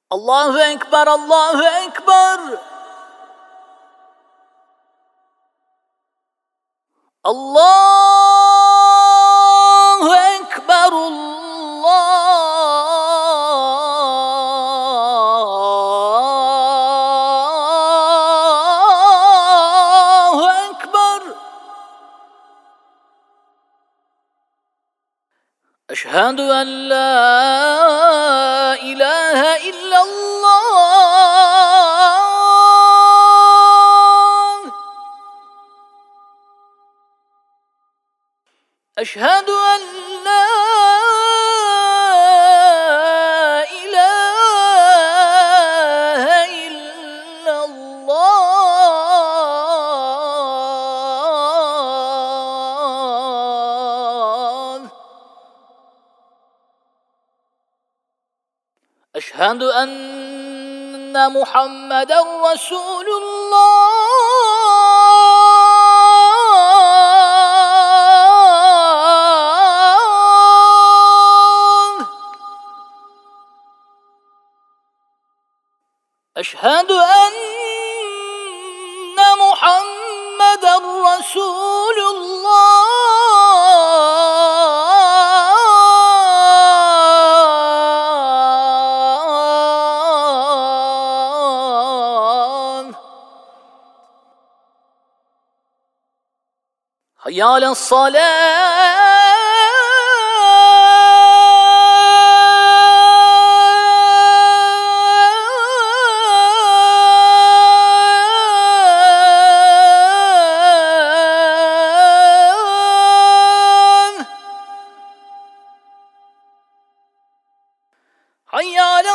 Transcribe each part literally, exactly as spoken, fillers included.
الله أكبر الله أكبر. الله أكبر الله أكبر. أشهد أن لا إله إلا الله. أشهد أن لا إله إلا الله. أشهد أن محمدًا رسول الله. أشهد أن محمدًا رسول الله. حي على الصلاة. حي على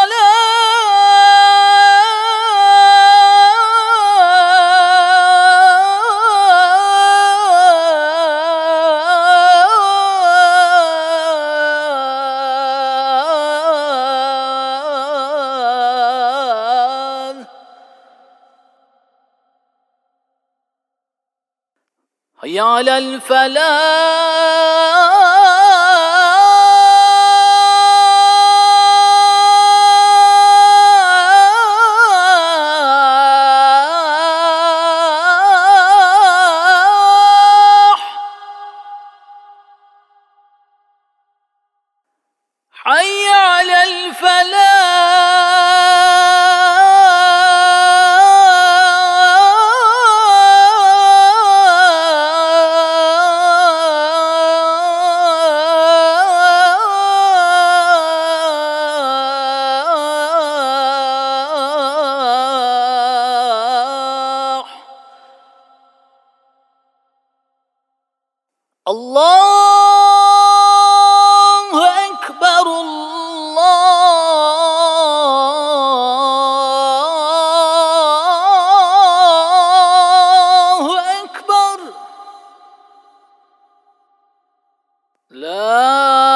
الصلاة. حي على الفلاح. حي على الفلاح. الله أكبر الله أكبر. لا